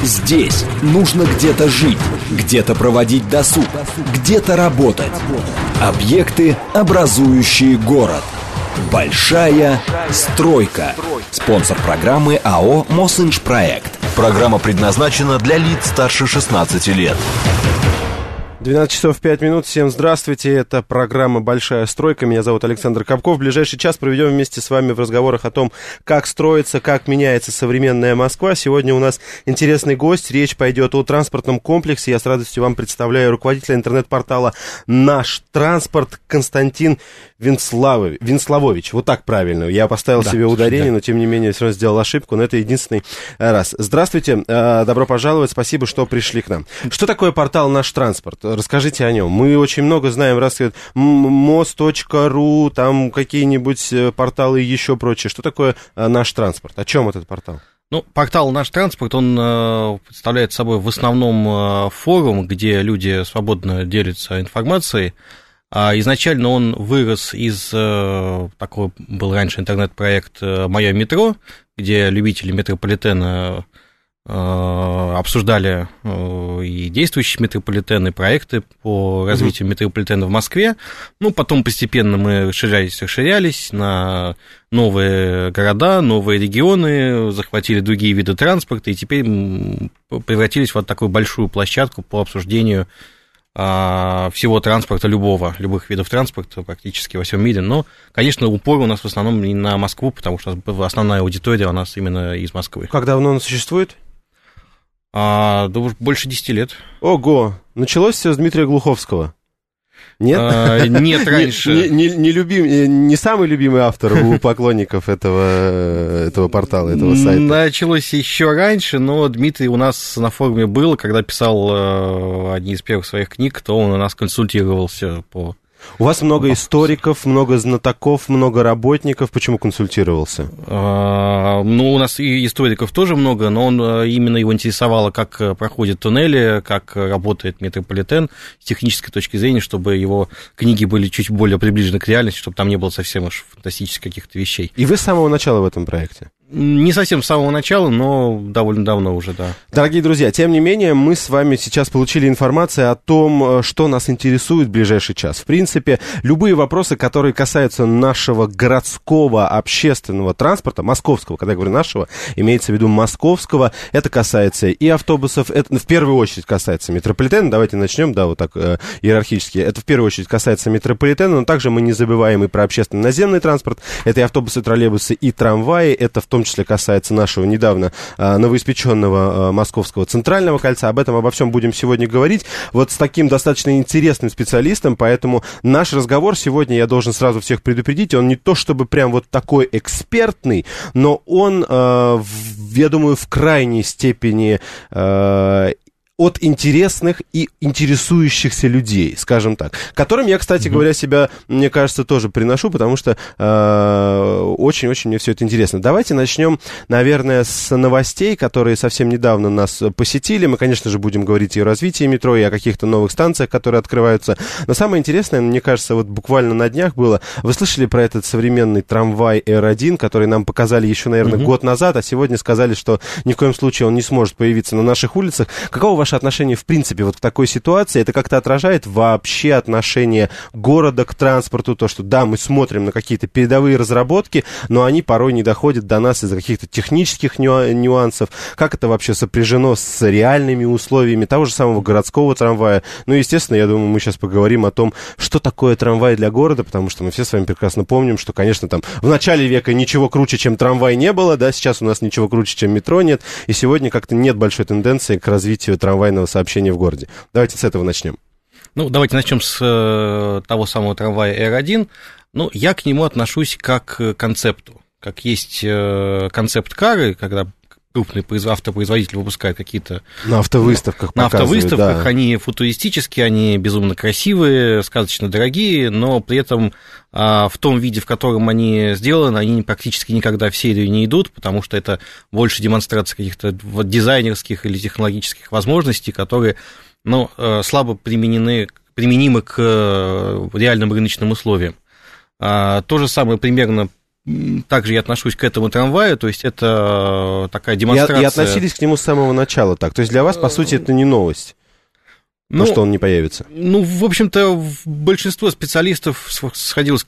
Здесь нужно где-то жить, где-то проводить досуг, где-то работать. Объекты, образующие город. Большая стройка. Спонсор программы АО «Мосинжпроект». Программа предназначена для лиц старше 16 лет. 12 часов 5 минут. Всем здравствуйте. Это программа «Большая стройка». Меня зовут Александр Капков. В ближайший час проведем вместе с вами в разговорах о том, как строится, как меняется современная Москва. Сегодня у нас интересный гость. Речь пойдет о транспортном комплексе. Я с радостью вам представляю руководителя интернет-портала «Наш транспорт» Константин Венславович. Вот так правильно. Я поставил себе ударение, но тем не менее все равно сделал ошибку. Но это единственный раз. Здравствуйте. Добро пожаловать. Спасибо, что пришли к нам. Что такое портал «Наш транспорт»? Расскажите о нем. Мы очень много знаем, мост.ру, там какие-нибудь порталы и еще прочее. Что такое «Наш транспорт»? О чем этот портал? Ну, портал «Наш транспорт», он представляет собой в основном форум, где люди свободно делятся информацией. Изначально он вырос из такого, был раньше интернет-проект «Моё метро», где любители метрополитена обсуждали и действующий метрополитен, и проекты по развитию метрополитена в Москве. Ну, потом постепенно мы расширялись на новые города, новые регионы, захватили другие виды транспорта, и теперь превратились в вот такую большую площадку по обсуждению всего транспорта, любых видов транспорта практически во всем мире. Но, конечно, упор у нас в основном не на Москву, потому что основная аудитория у нас именно из Москвы. Как давно он существует? Да больше 10 лет. Ого! Началось все с Дмитрия Глуховского. Нет? Нет, раньше. Не самый любимый автор у поклонников этого портала, этого сайта. Началось еще раньше, но Дмитрий у нас на форуме был, когда писал одни из первых своих книг, то он у нас консультировался по... У вас много историков, много знатоков, много работников. Почему консультировался? Ну, у нас и историков тоже много, но именно его интересовало, как проходят туннели, как работает метрополитен с технической точки зрения, чтобы его книги были чуть более приближены к реальности, чтобы там не было совсем уж фантастических каких-то вещей. И вы с самого начала в этом проекте? Не совсем с самого начала, но довольно давно уже, да. Дорогие друзья, тем не менее, мы с вами сейчас получили информацию о том, что нас интересует в ближайший час. В принципе, любые вопросы, которые касаются нашего городского общественного транспорта, московского, когда я говорю нашего, имеется в виду московского, это касается и автобусов, это в первую очередь касается метрополитена, давайте начнем, да, вот так иерархически, это в первую очередь касается метрополитена, но также мы не забываем и про общественный наземный транспорт, это и автобусы, троллейбусы, и трамваи, это в том числе касается нашего недавно новоиспеченного Московского центрального кольца. Обо всем будем сегодня говорить. Вот с таким достаточно интересным специалистом, поэтому наш разговор сегодня, я должен сразу всех предупредить, он не то чтобы прям вот такой экспертный, но он, я думаю, в крайней степени от интересных и интересующихся людей, скажем так, которым я, кстати говоря, себя, мне кажется, тоже приношу, потому что очень-очень мне все это интересно. Давайте начнем, наверное, с новостей, которые совсем недавно нас посетили. Мы, конечно же, будем говорить и о развитии метро, и о каких-то новых станциях, которые открываются. Но самое интересное, мне кажется, вот буквально на днях было, вы слышали про этот современный трамвай R1, который нам показали еще, наверное, год назад, а сегодня сказали, что ни в коем случае он не сможет появиться на наших улицах. Какого ваше отношение, в принципе, вот к такой ситуации? Это как-то отражает вообще отношение города к транспорту? То, что, да, мы смотрим на какие-то передовые разработки, но они порой не доходят до нас из-за каких-то технических нюансов. Как это вообще сопряжено с реальными условиями того же самого городского трамвая? Ну, естественно, я думаю, мы сейчас поговорим о том, что такое трамвай для города, потому что мы все с вами прекрасно помним, что, конечно, там в начале века ничего круче, чем трамвай, не было, да, сейчас у нас ничего круче, чем метро нет, и сегодня как-то нет большой тенденции к развитию трамвайного сообщения в городе. Давайте с этого начнем. Ну, давайте начнем с того самого трамвая R1. Ну, я к нему отношусь как к концепту. Как есть концепт-кары, когда крупный автопроизводитель выпускает какие-то... На автовыставках показывают. На автовыставках, да. Они футуристические, они безумно красивые, сказочно дорогие, но при этом в том виде, в котором они сделаны, они практически никогда в серию не идут, потому что это больше демонстрация каких-то дизайнерских или технологических возможностей, которые, ну, слабо применимы к реальным рыночным условиям. То же самое примерно также я отношусь к этому трамваю, то есть это такая демонстрация. И относились к нему с самого начала так. То есть для вас, по сути, это не новость. Что он не появится? В общем-то, большинство специалистов сходилось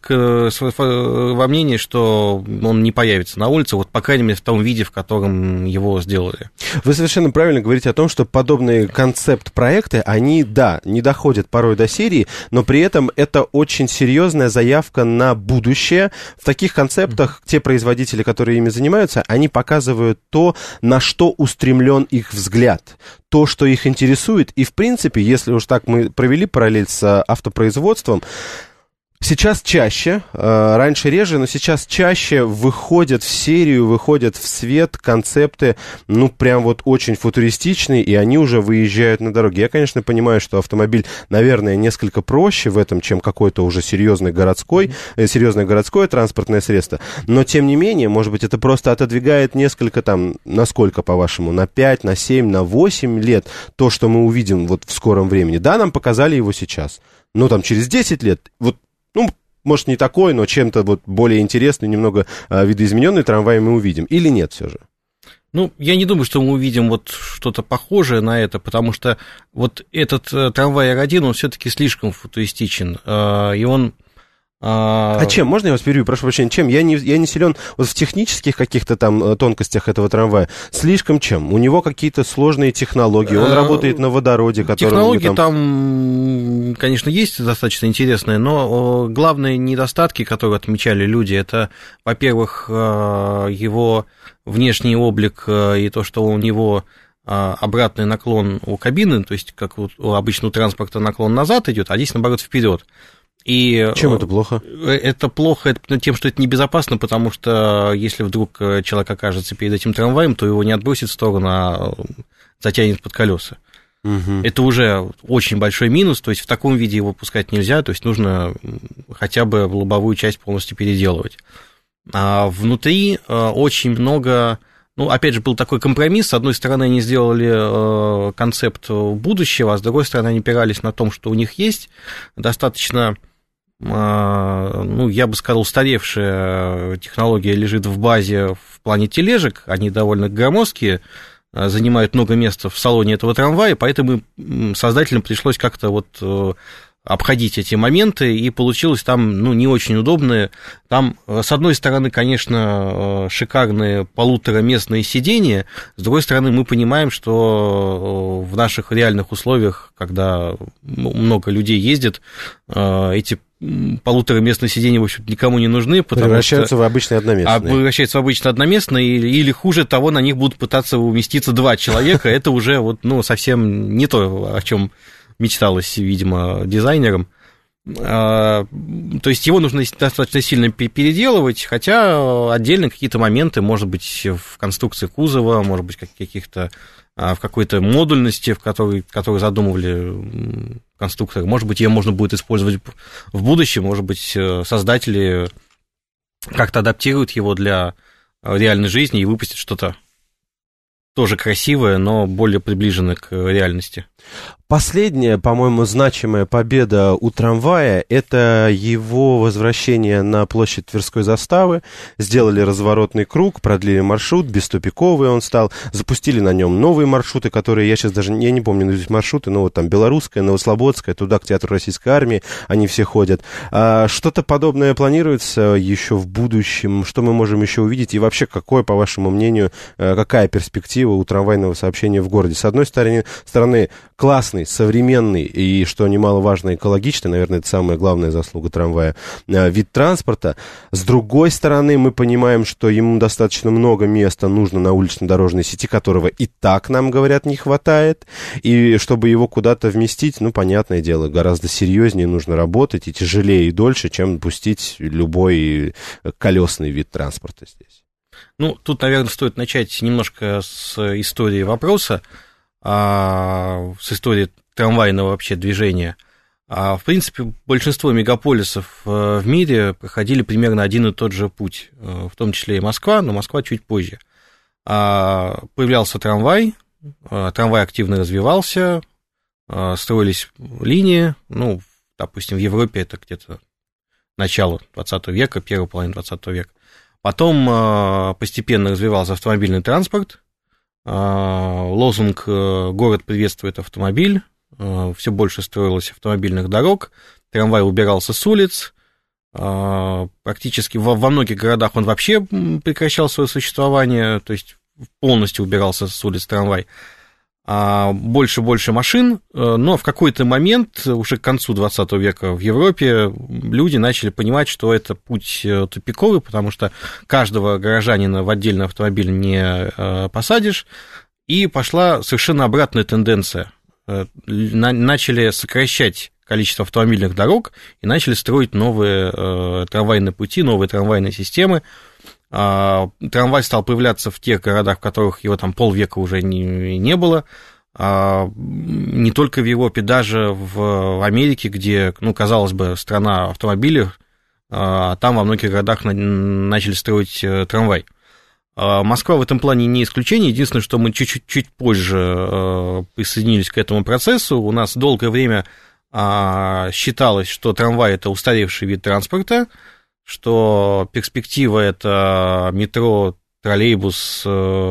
во мнении, что он не появится на улице, вот, по крайней мере, в том виде, в котором его сделали. Вы совершенно правильно говорите о том, что подобные концепт-проекты, они, да, не доходят порой до серии, но при этом это очень серьезная заявка на будущее. В таких концептах те производители, которые ими занимаются, они показывают то, на что устремлен их взгляд, то, что их интересует. И, в принципе, если уж так мы провели параллель с автопроизводством, сейчас чаще, раньше реже, но сейчас чаще выходят в серию, выходят в свет концепты, прям вот очень футуристичные, и они уже выезжают на дороге. Я, конечно, понимаю, что автомобиль, наверное, несколько проще в этом, чем какое-то уже серьезное городское транспортное средство, но, тем не менее, может быть, это просто отодвигает несколько на сколько, по-вашему, на 5, на 7, на 8 лет то, что мы увидим вот в скором времени. Да, нам показали его сейчас, но через 10 лет, может, не такой, но чем-то вот более интересный, немного видоизмененный трамвай мы увидим. Или нет все же? Я не думаю, что мы увидим вот что-то похожее на это, потому что вот этот трамвай R1, он все-таки слишком футуристичен, и он... чем? Можно я вас перебью? Прошу прощения. Чем? Я не силен вот в технических каких-то тонкостях этого трамвая. Слишком чем? У него какие-то сложные технологии. Он работает на водороде, который... Технологии там, конечно, есть достаточно интересные, но главные недостатки, которые отмечали люди, это, во-первых, его внешний облик и то, что у него обратный наклон у кабины, то есть, как у обычного транспорта наклон назад идет, а здесь, наоборот, вперед. И чем это плохо? Это плохо тем, что это небезопасно, потому что если вдруг человек окажется перед этим трамваем, то его не отбросит в сторону, а затянет под колеса. Угу. Это уже очень большой минус, то есть в таком виде его пускать нельзя, то есть нужно хотя бы лобовую часть полностью переделывать. А внутри очень много... опять же, был такой компромисс. С одной стороны, они сделали концепт будущего, а с другой стороны, они опирались на том, что у них есть достаточно, я бы сказал, устаревшая технология лежит в базе в плане тележек. Они довольно громоздкие, занимают много места в салоне этого трамвая, поэтому создателям пришлось как-то обходить эти моменты, и получилось там, не очень удобное. Там, с одной стороны, конечно, шикарные полутораместные сиденья, с другой стороны, мы понимаем, что в наших реальных условиях, когда много людей ездит, эти полутораместные сиденья, в общем, никому не нужны, превращаются в обычные одноместные. Превращаются в обычно одноместные, или хуже того, на них будут пытаться уместиться 2 человека, это уже совсем не то, о чем мечталось, видимо, дизайнерам. То есть его нужно достаточно сильно переделывать, хотя отдельно какие-то моменты, может быть, в конструкции кузова, может быть, в какой-то модульности, в которой задумывали конструкторы. Может быть, ее можно будет использовать в будущем, может быть, создатели как-то адаптируют его для реальной жизни и выпустят что-то тоже красивое, но более приближенное к реальности. Последняя, по-моему, значимая победа у трамвая – это его возвращение на площадь Тверской заставы. Сделали разворотный круг, продлили маршрут, беступиковый он стал. Запустили на нем новые маршруты, которые, я сейчас даже не помню наизусть маршруты, но там Белорусская, Новослободская, туда к Театру Российской Армии, они все ходят. Что-то подобное планируется еще в будущем? Что мы можем еще увидеть? И вообще, по вашему мнению, какая перспектива у трамвайного сообщения в городе? С одной стороны, классный, современный и, что немаловажно, экологичный, наверное, это самая главная заслуга трамвая, вид транспорта. С другой стороны, мы понимаем, что ему достаточно много места нужно на улично-дорожной сети, которого и так, нам говорят, не хватает. И чтобы его куда-то вместить, понятное дело, гораздо серьезнее нужно работать и тяжелее и дольше, чем пустить любой колесный вид транспорта здесь. Тут, наверное, стоит начать немножко с истории вопроса, с истории трамвайного вообще движения. В принципе, большинство мегаполисов в мире проходили примерно один и тот же путь, в том числе и Москва, но Москва чуть позже. Появлялся трамвай активно развивался, строились линии, допустим, в Европе это где-то начало 20 века, первая половина 20 века. Потом постепенно развивался автомобильный транспорт. Лозунг «Город приветствует автомобиль». Все больше строилось автомобильных дорог, трамвай убирался с улиц. Практически во многих городах он вообще прекращал свое существование, то есть полностью убирался с улиц трамвай. Больше машин, но в какой-то момент, уже к концу 20 века в Европе, люди начали понимать, что это путь тупиковый, потому что каждого горожанина в отдельный автомобиль не посадишь, и пошла совершенно обратная тенденция. Начали сокращать количество автомобильных дорог и начали строить новые трамвайные пути, новые трамвайные системы. Трамвай стал появляться в тех городах, в которых его там полвека уже не было. Не только в Европе, даже в Америке, где, казалось бы, страна автомобилей, там во многих городах начали строить трамвай. Москва в этом плане не исключение. Единственное, что мы чуть позже присоединились к этому процессу. У нас долгое время считалось, что трамвай – это устаревший вид транспорта, что перспектива – это метро, троллейбус,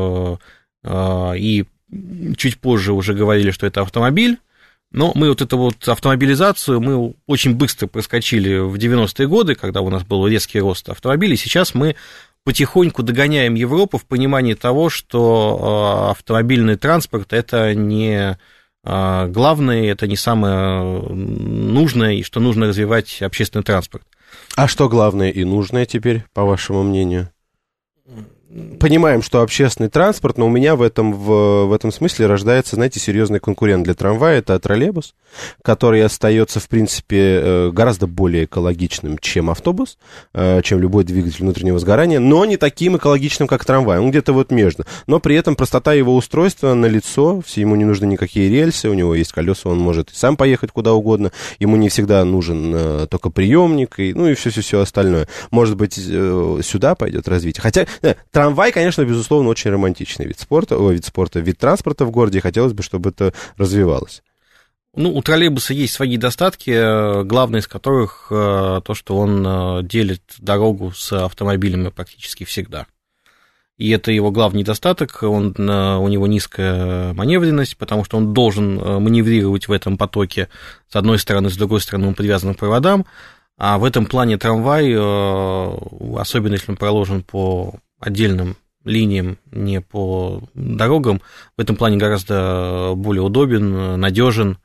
и чуть позже уже говорили, что это автомобиль. Но мы вот эту вот автомобилизацию мы очень быстро проскочили в 90-е годы, когда у нас был резкий рост автомобилей. Сейчас мы потихоньку догоняем Европу в понимании того, что автомобильный транспорт – это не главное, это не самое нужное, и что нужно развивать общественный транспорт. А что главное и нужное теперь, по вашему мнению? Понимаем, что общественный транспорт, но у меня в этом смысле рождается, знаете, серьезный конкурент для трамвая, это троллейбус, который остается, в принципе, гораздо более экологичным, чем автобус, чем любой двигатель внутреннего сгорания, но не таким экологичным, как трамвай, он где-то вот между. Но при этом простота его устройства налицо, ему не нужны никакие рельсы, у него есть колеса, он может сам поехать куда угодно, ему не всегда нужен только приемник, и все остальное. Может быть, сюда пойдет развитие. Хотя трамвай, конечно, безусловно, очень романтичный вид транспорта в городе, и хотелось бы, чтобы это развивалось. У троллейбуса есть свои недостатки, главный из которых то, что он делит дорогу с автомобилями практически всегда. И это его главный недостаток, у него низкая маневренность, потому что он должен маневрировать в этом потоке с одной стороны, с другой стороны он привязан к проводам, а в этом плане трамвай, особенно если он проложен по отдельным линиям, не по дорогам, в этом плане гораздо более удобен, надежен.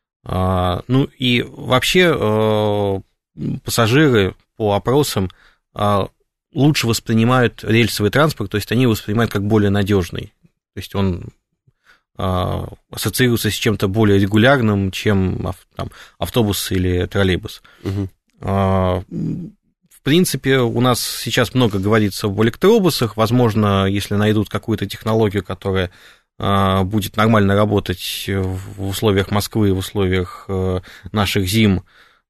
И вообще пассажиры по опросам лучше воспринимают рельсовый транспорт, то есть они его воспринимают как более надежный. То есть он ассоциируется с чем-то более регулярным, чем автобус или троллейбус. Угу. В принципе, у нас сейчас много говорится об электробусах. Возможно, если найдут какую-то технологию, которая будет нормально работать в условиях Москвы, в условиях наших зим,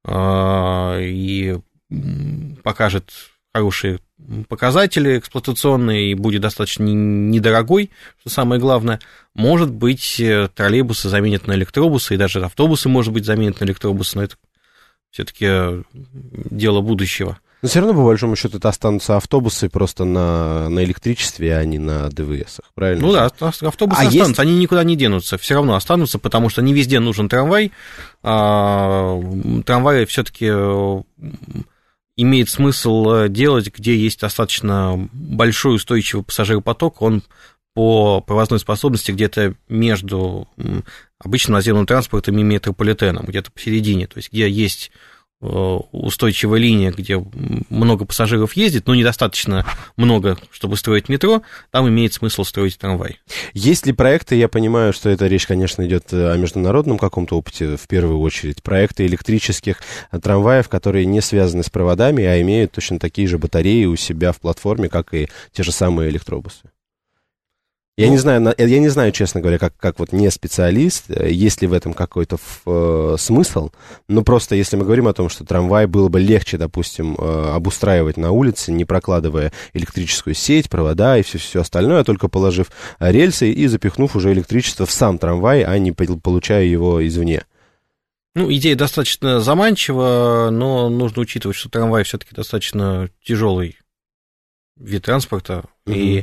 и покажет хорошие показатели эксплуатационные, и будет достаточно недорогой, что самое главное, может быть, троллейбусы заменят на электробусы, и даже автобусы, может быть, заменят на электробусы, но это все-таки дело будущего. Но все равно, по большому счету, это останутся автобусы просто на электричестве, а не на ДВСах, правильно? Ну да, автобусы останутся, они никуда не денутся, все равно останутся, потому что не везде нужен трамвай. Трамвай все-таки имеет смысл делать, где есть достаточно большой устойчивый пассажиропоток, он по провозной способности где-то между обычным наземным транспортом и метрополитеном, где-то посередине, то есть где есть устойчивая линия, где много пассажиров ездит, но недостаточно много, чтобы строить метро, там имеет смысл строить трамвай. Есть ли проекты, я понимаю, что эта речь, конечно, идет о международном каком-то опыте, в первую очередь, проекты электрических трамваев, которые не связаны с проводами, а имеют точно такие же батареи у себя в платформе, как и те же самые электробусы? Я не знаю, честно говоря, как вот не специалист, есть ли в этом какой-то смысл, но просто если мы говорим о том, что трамвай было бы легче, допустим, обустраивать на улице, не прокладывая электрическую сеть, провода и все остальное, а только положив рельсы и запихнув уже электричество в сам трамвай, а не получая его извне. Идея достаточно заманчива, но нужно учитывать, что трамвай все-таки достаточно тяжелый вид транспорта, и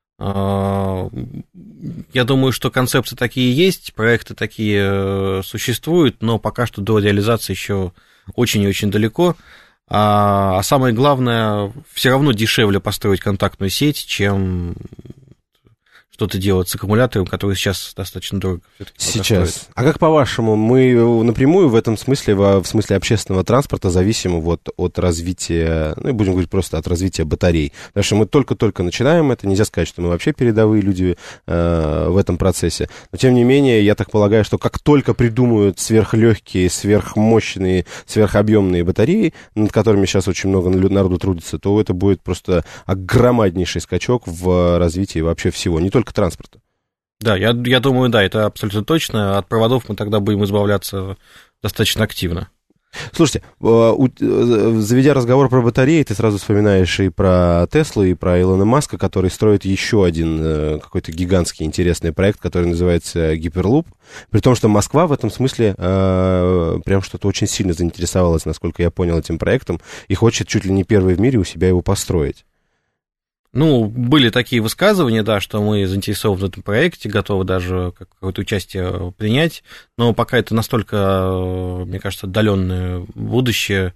я думаю, что концепции такие есть, проекты такие существуют, но пока что до реализации еще очень и очень далеко. А самое главное, все равно дешевле построить контактную сеть, чем что-то делать с аккумулятором, который сейчас достаточно дорого. Сейчас. Стоит. А как по-вашему, мы напрямую в этом смысле, в смысле общественного транспорта, зависимы вот от развития, ну, и будем говорить просто от развития батарей? Потому что мы только-только начинаем это, нельзя сказать, что мы вообще передовые люди в этом процессе. Но, тем не менее, я так полагаю, что как только придумают сверхлегкие, сверхмощные, сверхобъемные батареи, над которыми сейчас очень много народу трудится, то это будет просто громаднейший скачок в развитии вообще всего, не только транспорта. Да, я думаю, да, это абсолютно точно. От проводов мы тогда будем избавляться достаточно активно. Слушайте, заведя разговор про батареи, ты сразу вспоминаешь и про Теслу, и про Илона Маска, который строит еще один какой-то гигантский интересный проект, который называется Hyperloop. При том, что Москва в этом смысле прям что-то очень сильно заинтересовалась, насколько я понял, этим проектом, и хочет чуть ли не первой в мире у себя его построить. Ну, были такие высказывания, да, что мы заинтересованы в этом проекте, готовы даже какое-то участие принять, но пока это настолько, мне кажется, отдаленное будущее.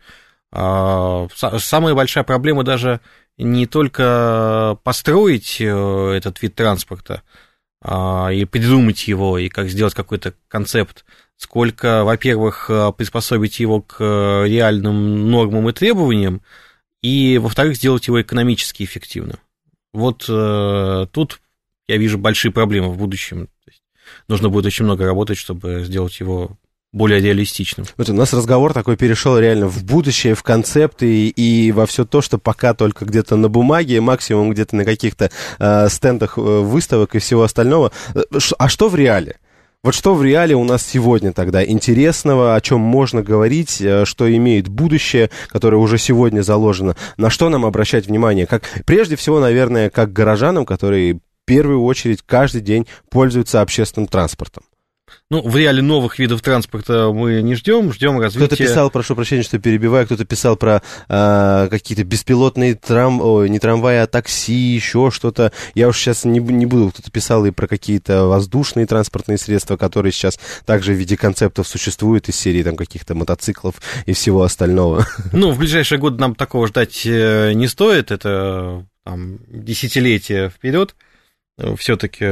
Самая большая проблема даже не только построить этот вид транспорта и придумать его, и как сделать какой-то концепт, сколько, во-первых, приспособить его к реальным нормам и требованиям, и, во-вторых, сделать его экономически эффективным. Вот тут я вижу большие проблемы в будущем. То есть нужно будет очень много работать, чтобы сделать его более реалистичным. Вот у нас разговор такой перешел реально в будущее, в концепты и во все то, что пока только где-то на бумаге, максимум где-то на каких-то стендах выставок и всего остального. А что в реале? Вот что в реале у нас сегодня тогда интересного, о чем можно говорить, что имеет будущее, которое уже сегодня заложено, на что нам обращать внимание? Прежде всего, наверное, как горожанам, которые в первую очередь каждый день пользуются общественным транспортом. Ну, в реале новых видов транспорта мы не ждем развития. Кто-то писал, прошу прощения, что перебиваю, кто-то писал про какие-то беспилотные не трамваи, а такси, еще что-то. Я уж сейчас не буду, кто-то писал и про какие-то воздушные транспортные средства, которые сейчас также в виде концептов существуют из серии там каких-то мотоциклов и всего остального. Ну, в ближайшие годы нам такого ждать не стоит, это там, десятилетия вперед. Все-таки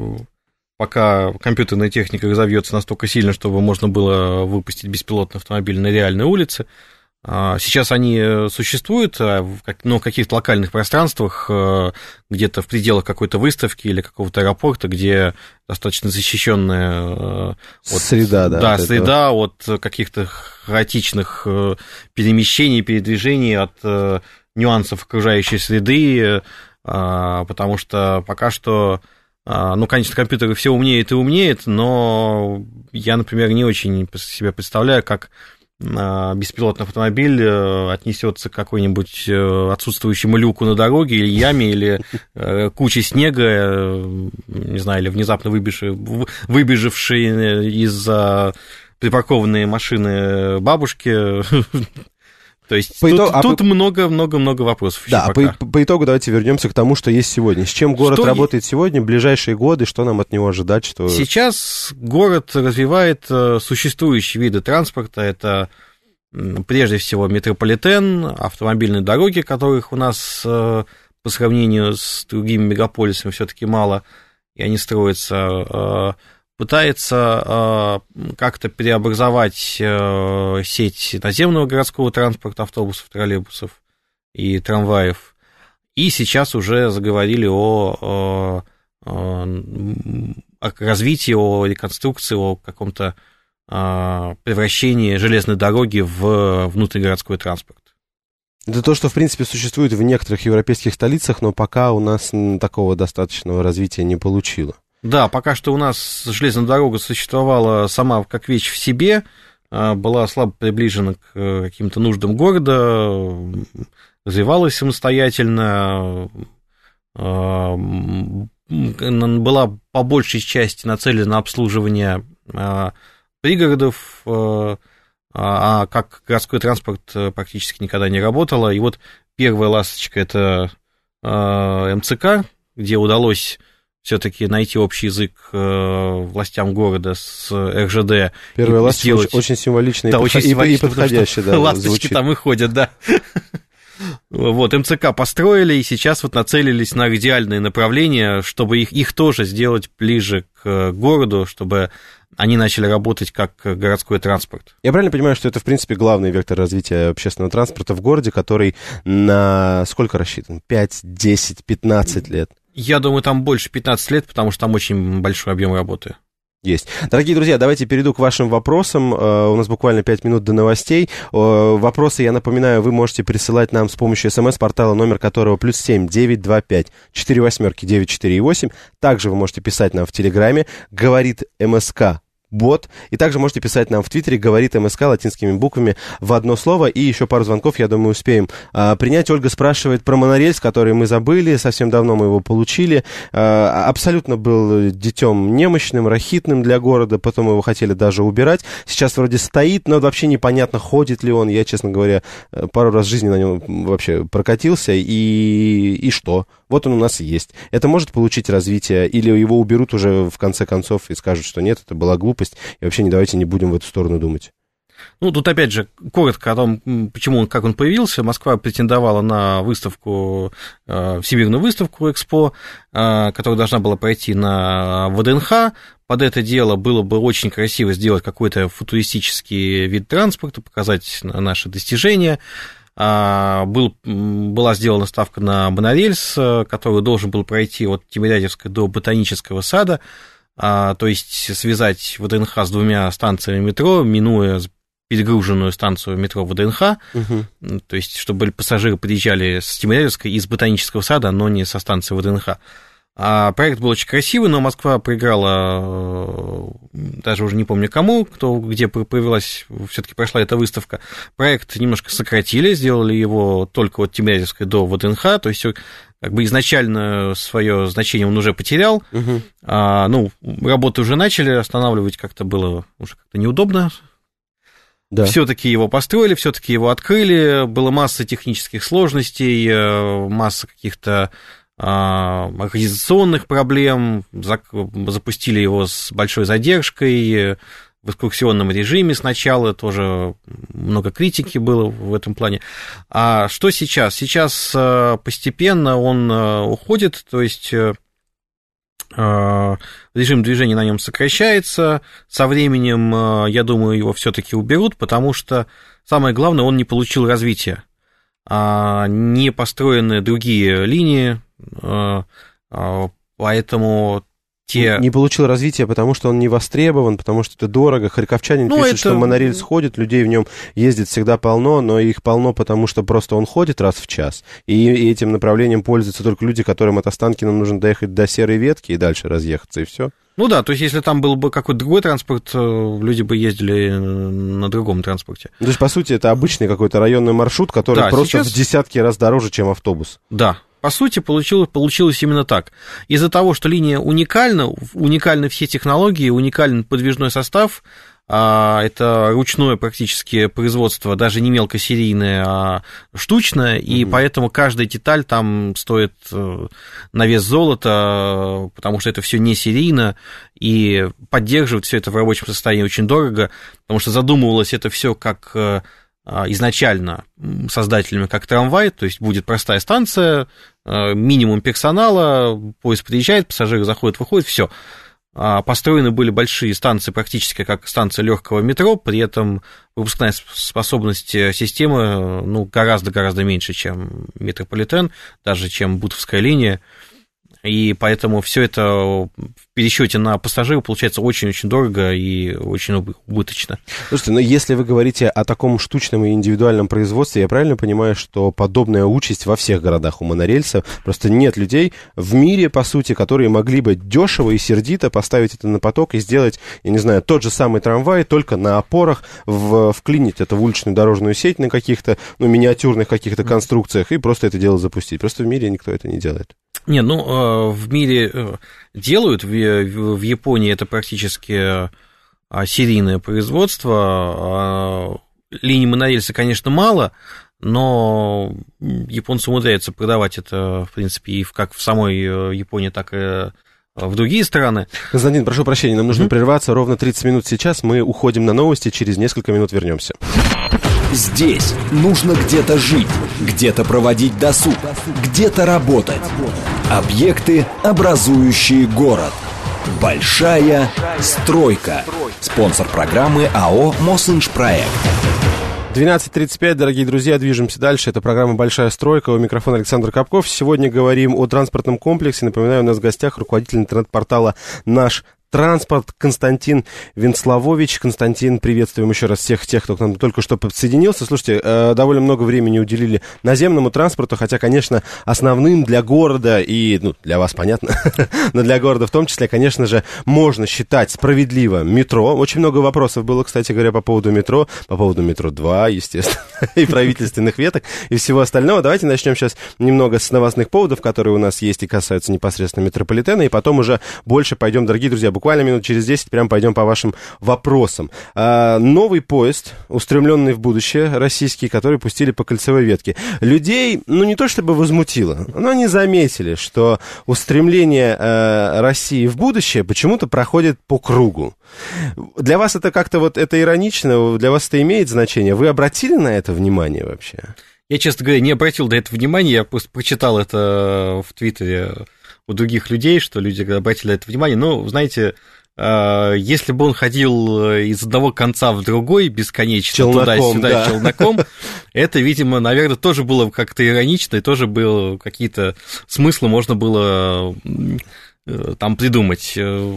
пока компьютерная техника разовьется настолько сильно, чтобы можно было выпустить беспилотный автомобиль на реальной улице. Сейчас они существуют, но в каких-то локальных пространствах, где-то в пределах какой-то выставки или какого-то аэропорта, где достаточно защищенная среда, среда от каких-то хаотичных перемещений, передвижений, от нюансов окружающей среды, потому что пока что... Ну, конечно, компьютеры все умнеют и умнеют, но я, например, не очень себе представляю, как беспилотный автомобиль отнесется к какой-нибудь отсутствующему люку на дороге или яме, или куче снега, не знаю, или внезапно выбежавшей из-за припаркованной машины бабушки. То есть тут много вопросов. Да, по итогу давайте вернемся к тому, что есть сегодня. С чем город работает сегодня, в ближайшие годы, что нам от него ожидать? Что... Сейчас город развивает существующие виды транспорта. Это прежде всего метрополитен, автомобильные дороги, которых у нас по сравнению с другими мегаполисами все-таки мало, и они строятся. Пытается как-то преобразовать сеть наземного городского транспорта, автобусов, троллейбусов и трамваев. И сейчас уже заговорили о развитии, о реконструкции, о каком-то превращении железной дороги в внутригородской транспорт. Это то, что, в принципе, существует в некоторых европейских столицах, но пока у нас такого достаточного развития не получило. Да, пока что у нас железная дорога существовала сама как вещь в себе, была слабо приближена к каким-то нуждам города, развивалась самостоятельно, была по большей части нацелена на обслуживание пригородов, а как городской транспорт практически никогда не работала. И вот первая ласточка – это МЦК, где удалось все-таки найти общий язык властям города с РЖД. Первая ласточка очень символичная, да, и подходящая. Да, ласточки звучит. Там и ходят, да. Вот, МЦК построили, и сейчас вот нацелились на идеальные направления, чтобы их тоже сделать ближе к городу, чтобы они начали работать как городской транспорт. Я правильно понимаю, что это, в принципе, главный вектор развития общественного транспорта в городе, который на сколько рассчитан? 5, 10, 15 лет? Я думаю, там больше 15 лет, потому что там очень большой объем работы. Есть. Дорогие друзья, давайте перейду к вашим вопросам. У нас буквально 5 минут до новостей. Вопросы, я напоминаю, вы можете присылать нам с помощью СМС-портала, номер которого +7 925 48 948. Также вы можете писать нам в Телеграме «Говорит МСК». Бот. И также можете писать нам в Твиттере «Говорит МСК» латинскими буквами в одно слово. И еще пару звонков, я думаю, успеем принять. Ольга спрашивает про монорельс, который мы забыли. Совсем давно мы его получили. Абсолютно был детем немощным, рахитным для города. Потом его хотели даже убирать. Сейчас вроде стоит, но вообще непонятно, ходит ли он. Я, честно говоря, пару раз в жизни на нем вообще прокатился. И что? Вот он у нас есть. Это может получить развитие? Или его уберут уже в конце концов и скажут, что нет, это была глупость, и вообще давайте не будем в эту сторону думать? Ну, тут опять же, коротко о том, почему, как он появился. Москва претендовала на выставку, всемирную выставку Экспо, которая должна была пройти на ВДНХ. Под это дело было бы очень красиво сделать какой-то футуристический вид транспорта, показать наши достижения. Была сделана ставка на монорельс, который должен был пройти от Тимирязевской до Ботанического сада, то есть связать ВДНХ с 2 станциями метро, минуя перегруженную станцию метро ВДНХ, то есть чтобы пассажиры приезжали с Тимирязевской и с Ботанического сада, но не со станции ВДНХ. Проект был очень красивый, но Москва проиграла, даже уже не помню кому, где провелась, все-таки прошла эта выставка. Проект немножко сократили, сделали его только от Тимирязевской до ВДНХ, то есть как бы изначально свое значение он уже потерял. Работы уже начали, останавливать как-то было уже как-то неудобно. Да. Все-таки его построили, все-таки его открыли, была масса технических сложностей, масса каких-то организационных проблем, запустили его с большой задержкой, в экскурсионном режиме сначала, тоже много критики было в этом плане. А что сейчас? Сейчас постепенно он уходит, то есть режим движения на нем сокращается, со временем, я думаю, его все-таки уберут, потому что самое главное, он не получил развития, не построены другие линии, поэтому не получил развития, потому что он не востребован, потому что это дорого. Харьковчанин пишет, что монорельс ходит, людей в нем ездит всегда полно, но их полно, потому что просто он ходит раз в час, и этим направлением пользуются только люди, которым от Останкина нужно доехать до Серой Ветки и дальше разъехаться, и все. Ну да, то есть если там был бы какой-то другой транспорт, люди бы ездили на другом транспорте. То есть, по сути, это обычный какой-то районный маршрут, который просто в десятки раз дороже, чем автобус. Да. По сути, получилось именно так. Из-за того, что линия уникальны все технологии, уникален подвижной состав, это ручное практически производство, даже не мелкосерийное, а штучное, и поэтому каждая деталь там стоит на вес золота, потому что это все не серийно, и поддерживать все это в рабочем состоянии очень дорого, потому что задумывалось это все как изначально создателями как трамвай, то есть будет простая станция, минимум персонала, поезд приезжает, пассажиры заходят, выходят, все. Построены были большие станции, практически как станция легкого метро, при этом пропускная способность системы гораздо-гораздо меньше, чем метрополитен, даже чем Бутовская линия. И поэтому все это в пересчете на пассажира получается очень-очень дорого и очень убыточно. Слушайте, но если вы говорите о таком штучном и индивидуальном производстве, я правильно понимаю, что подобная участь во всех городах у монорельса? Просто нет людей в мире, по сути, которые могли бы дешево и сердито поставить это на поток и сделать, я не знаю, тот же самый трамвай, только на опорах, вклинить это в уличную дорожную сеть на каких-то, миниатюрных каких-то конструкциях и просто это дело запустить. Просто в мире никто это не делает. Не, в мире делают, в Японии это практически серийное производство, линий монорельса, конечно, мало, но японцы умудряются продавать это, в принципе, и как в самой Японии, так и в другие страны. Константин, прошу прощения, нам нужно прерваться ровно 30 минут сейчас. Мы уходим на новости, через несколько минут вернемся. Здесь нужно где-то жить, где-то проводить досуг, где-то работать. Объекты, образующие город. Большая стройка. Спонсор программы АО «Мосинжпроект». 12:35, дорогие друзья, движемся дальше. Это программа «Большая стройка». У микрофона Александр Капков. Сегодня говорим о транспортном комплексе. Напоминаю, у нас в гостях руководитель интернет-портала «Наш транспорт» Константин Венцлавович. Константин, приветствуем еще раз всех тех, кто к нам только что подсоединился. Слушайте, довольно много времени уделили наземному транспорту, хотя, конечно, основным для города и, для вас понятно, но для города в том числе, конечно же, можно считать справедливо метро. Очень много вопросов было, кстати говоря, по поводу метро 2, естественно, и правительственных веток, и всего остального. Давайте начнем сейчас немного с новостных поводов, которые у нас есть и касаются непосредственно метрополитена, и потом уже больше пойдем, дорогие друзья, буквально минут через 10 прям пойдем по вашим вопросам. Новый поезд, устремленный в будущее, российский, который пустили по кольцевой ветке. Людей, не то чтобы возмутило, но они заметили, что устремление России в будущее почему-то проходит по кругу. Для вас это как-то это иронично, для вас это имеет значение? Вы обратили на это внимание вообще? Я, честно говоря, не обратил до этого внимания, я просто прочитал это в Твиттере у других людей, что люди обратили на это внимание. Но, знаете, если бы он ходил из одного конца в другой бесконечно, туда-сюда, челноком, это, видимо, наверное, тоже было как-то иронично, и тоже было какие-то смыслы можно было там придумать.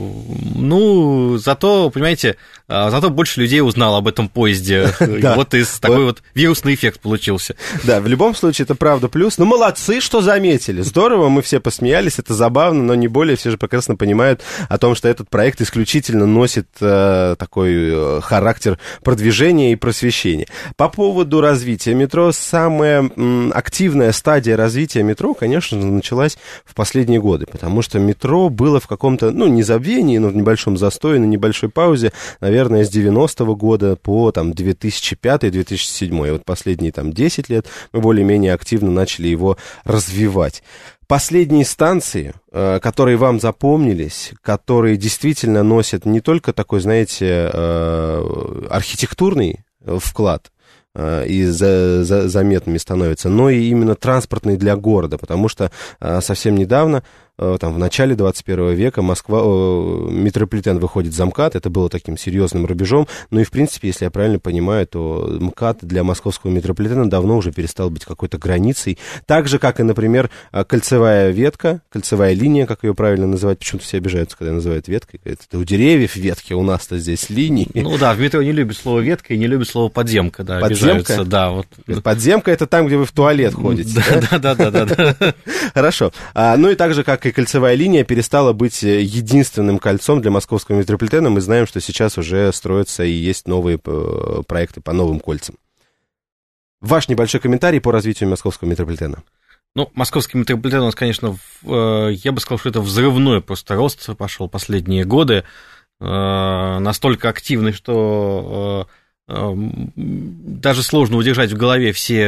Зато, понимаете, зато больше людей узнало об этом поезде. Да. Вот такой вирусный эффект получился. Да, в любом случае, это правда плюс. Молодцы, что заметили. Здорово, мы все посмеялись, это забавно, но не более. Все же прекрасно понимают о том, что этот проект исключительно носит такой характер продвижения и просвещения. По поводу развития метро, самая активная стадия развития метро, конечно же, началась в последние годы, потому что метро было в каком-то, незабвении, но в небольшом застое, на небольшой паузе, наверное, с 90-го года по 2005-2007. И вот последние 10 лет мы более-менее активно начали его развивать. Последние станции, которые вам запомнились, которые действительно носят не только такой, знаете, архитектурный вклад, и заметными становятся, но и именно транспортные для города, потому что совсем недавно, в начале 21 века метрополитен выходит за МКАД, это было таким серьезным рубежом, и, в принципе, если я правильно понимаю, то МКАД для московского метрополитена давно уже перестал быть какой-то границей, так же, как и, например, кольцевая ветка, кольцевая линия, как ее правильно называть, почему-то все обижаются, когда называют веткой, это у деревьев ветки, у нас-то здесь линии. В метро не любят слово ветка и не любят слово подземка, да, обижаются. Да, Подземка — это там, где вы в туалет ходите. Да. Хорошо. И так же, как и кольцевая линия перестала быть единственным кольцом для московского метрополитена. Мы знаем, что сейчас уже строятся и есть новые проекты по новым кольцам. Ваш небольшой комментарий по развитию московского метрополитена. Московский метрополитен у нас, конечно, я бы сказал, что это взрывной просто рост пошел последние годы. Настолько активный, что даже сложно удержать в голове все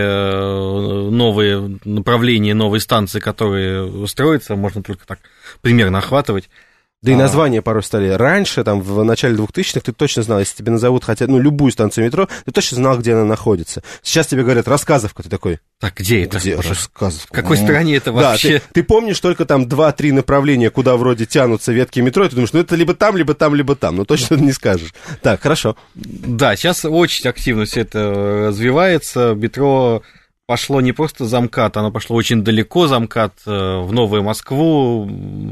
новые направления, новые станции, которые строятся, можно только так примерно охватывать. Да и названия порой стали. Раньше, в начале 2000-х, ты точно знал, если тебе назовут любую станцию метро, ты точно знал, где она находится. Сейчас тебе говорят «Рассказовка», ты такой... Так, где это? Где Рассказовка? В какой стране это вообще? Да, ты помнишь только 2-3 направления, куда вроде тянутся ветки метро, и ты думаешь, это либо там, либо там, либо там. Точно не скажешь. Так, хорошо. Да, сейчас очень активно все это развивается. Метро пошло не просто за МКАД, оно пошло очень далеко за МКАД, в Новую Москву,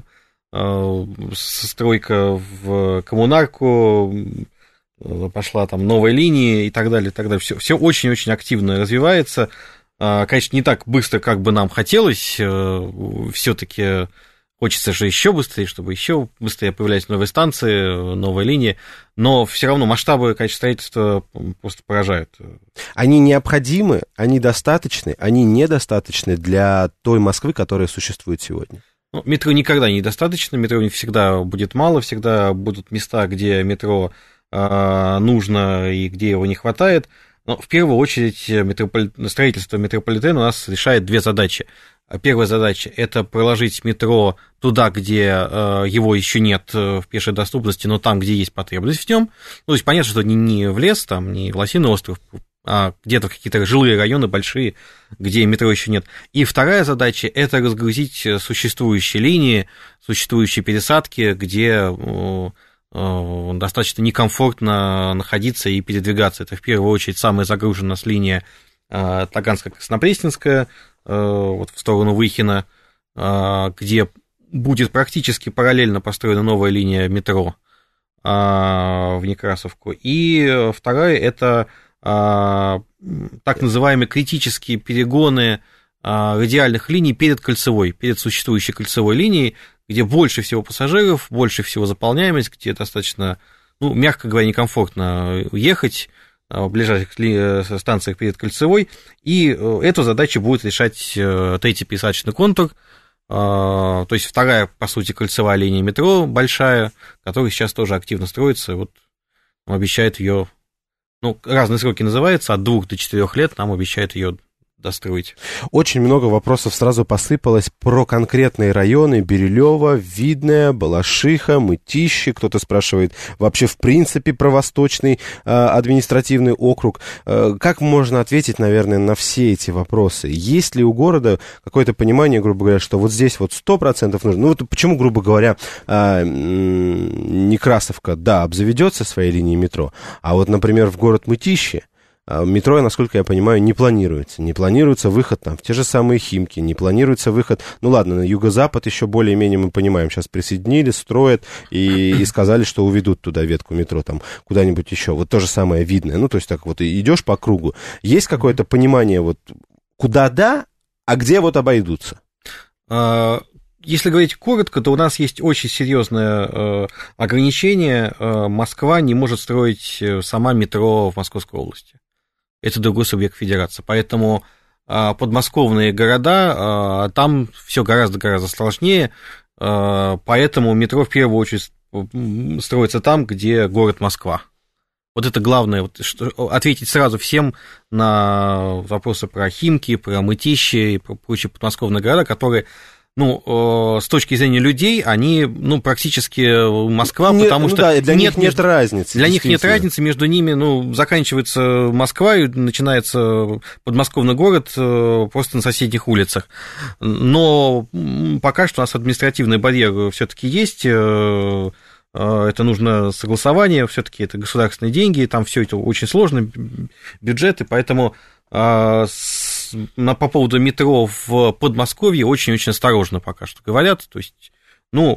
стройка в коммунарку, пошла новая линия и так далее, и так далее. Все очень-очень активно развивается. Конечно, не так быстро, как бы нам хотелось. Все-таки хочется же еще быстрее, чтобы еще быстрее появлялись новые станции, новые линии. Но все равно масштабы, конечно, строительства просто поражают. Они необходимы, они достаточны, они недостаточны для той Москвы, которая существует сегодня. Метро никогда недостаточно, метро всегда будет мало, всегда будут места, где метро нужно и где его не хватает. Но в первую очередь строительство метрополитена у нас решает две задачи. Первая задача – это проложить метро туда, где его еще нет в пешей доступности, но там, где есть потребность в нем. Ну, то есть понятно, что не в лес, там, не в Лосиный остров, а где-то в какие-то жилые районы большие, где метро еще нет. И вторая задача – это разгрузить существующие линии, существующие пересадки, где достаточно некомфортно находиться и передвигаться. Это в первую очередь самая загруженная у нас линия Таганская-Краснопресненская, вот в сторону Выхина, где будет практически параллельно построена новая линия метро в Некрасовку. И вторая – это так называемые критические перегоны радиальных линий перед кольцевой, перед существующей кольцевой линией, где больше всего пассажиров, больше всего заполняемость, где достаточно, ну, мягко говоря, некомфортно ехать в ближайших станциях перед кольцевой, и эту задачу будет решать третий пересадочный контур, то есть вторая, по сути, кольцевая линия метро большая, которая сейчас тоже активно строится, вот обещает ее, ну, разные сроки называются, от 2 до 4 лет нам обещают ее достроить. Очень много вопросов сразу посыпалось про конкретные районы: Бирюлево, Видное, Балашиха, Мытищи. Кто-то спрашивает вообще в принципе про Восточный административный округ. Как можно ответить, наверное, на все эти вопросы? Есть ли у города какое-то понимание, грубо говоря, что вот здесь вот 100% нужно? Ну вот почему, грубо говоря, Некрасовка, да, обзаведется своей линией метро, а вот, например, в город Мытищи метро, насколько я понимаю, не планируется. Не планируется выход там в те же самые Химки, не планируется выход, ну ладно, на юго-запад еще более-менее мы понимаем, сейчас присоединили, строят и сказали, что уведут туда ветку метро там куда-нибудь еще. Вот то же самое Видное. Ну, то есть так вот идешь по кругу. Есть какое-то понимание вот куда да, а где вот обойдутся? Если говорить коротко, то у нас есть очень серьезное ограничение. Москва не может строить сама метро в Московской области. Это другой субъект федерации. Поэтому подмосковные города, там все гораздо-гораздо сложнее. Поэтому метро в первую очередь строится там, где город Москва. Вот это главное, вот, ответить сразу всем на вопросы про Химки, про Мытищи и про прочие подмосковные города, которые, ну, с точки зрения людей, они, ну, практически Москва, потому что да, для них нет разницы. Для них нет разницы, между ними, ну, заканчивается Москва и начинается подмосковный город просто на соседних улицах. Но пока что у нас административный барьер все-таки есть. Это нужно согласование, все-таки это государственные деньги, там все это очень сложно, бюджеты, поэтому по поводу метро в Подмосковье очень-очень осторожно пока что говорят. То есть, ну,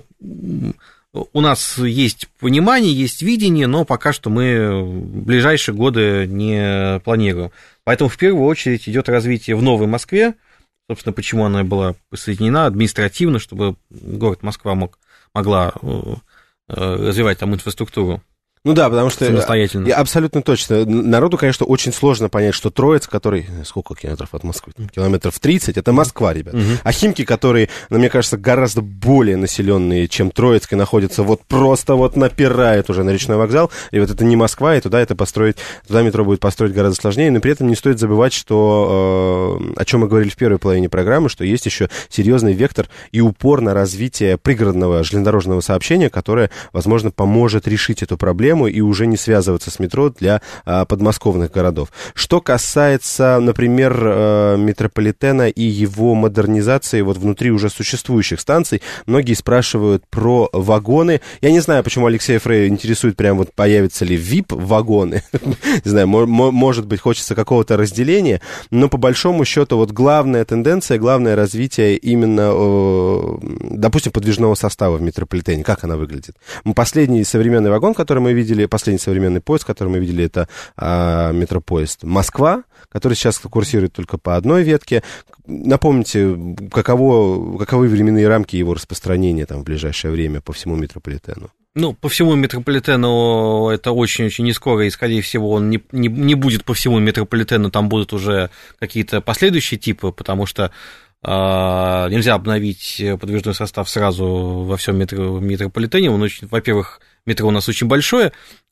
у нас есть понимание, есть видение, но пока что мы в ближайшие годы не планируем. Поэтому в первую очередь идет развитие в Новой Москве, собственно, почему она была присоединена административно, чтобы город Москва могла развивать там инфраструктуру. Ну да, потому что самостоятельно. Абсолютно точно. Народу, конечно, очень сложно понять, что Троицк, который сколько километров от Москвы? Километров 30, это Москва, ребят. А Химки, которые, ну, мне кажется, гораздо более населенные, чем Троицк, и находятся вот просто вот напирает уже на речной вокзал. И вот это не Москва, и туда метро будет построить гораздо сложнее. Но при этом не стоит забывать, что, о чем мы говорили в первой половине программы, что есть еще серьезный вектор и упор на развитие пригородного железнодорожного сообщения, которое, возможно, поможет решить эту проблему и уже не связываться с метро для подмосковных городов. Что касается, например, метрополитена и его модернизации вот внутри уже существующих станций, многие спрашивают про вагоны. Я не знаю, почему Алексея Фрей интересует прям вот появятся ли VIP-вагоны. Не знаю, может быть, хочется какого-то разделения, но по большому счету вот главная тенденция, главное развитие именно, допустим, подвижного состава в метрополитене. Как она выглядит? Последний современный вагон, который мы видели, последний современный поезд, который мы видели, это метропоезд Москва, который сейчас курсирует только по одной ветке. Напомните, каковы временные рамки его распространения там в ближайшее время по всему метрополитену? Ну, по всему метрополитену это очень-очень не скоро, и, скорее всего, он не будет по всему метрополитену, там будут уже какие-то последующие типы, потому что нельзя обновить подвижной состав сразу во всем метрополитене. Он очень, во-первых, метро у нас очень большое,